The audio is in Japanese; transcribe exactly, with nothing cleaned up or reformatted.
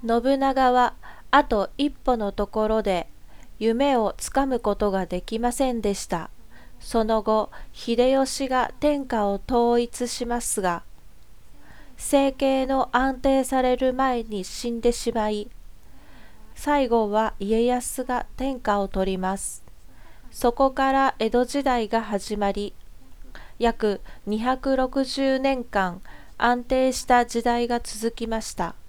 信長はあと一歩のところで夢をつかむことができませんでした。その後、秀吉が天下を統一しますが、政権の安定される前に死んでしまい、最後は家康が天下を取ります。そこから江戸時代が始まり、約にひゃくろくじゅうねんかん安定した時代が続きました。